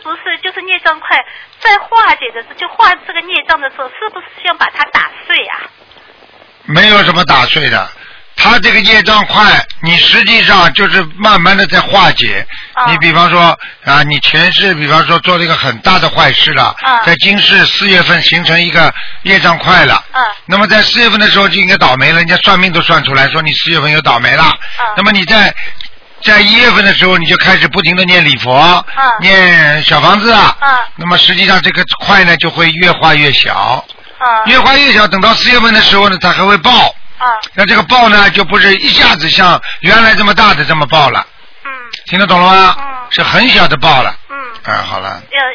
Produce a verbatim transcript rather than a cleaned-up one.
不是就是孽障块在化解的时候，就化这个孽障的时候，是不是要把它打碎啊？ 没有什么打碎的。他这个业障块，你实际上就是慢慢的在化解。 啊、 你比方说啊，你前世比方说做了一个很大的坏事了， 啊、 在今世四月份形成一个业障块了。 啊、 那么在四月份的时候就应该倒霉了，人家算命都算出来说你四月份有倒霉了。 啊、 那么你在在一月份的时候你就开始不停的念礼佛， 啊、 念小房子啊。 啊、 那么实际上这个块呢就会越化越小。 啊、 越化越小，等到四月份的时候呢，它还会爆。 啊， 那这个爆呢，就不是一下子像原来这么大的这么爆了。 嗯。 听得懂了吗？ 嗯。 是很小的爆了。 嗯。 啊，好了。 呃。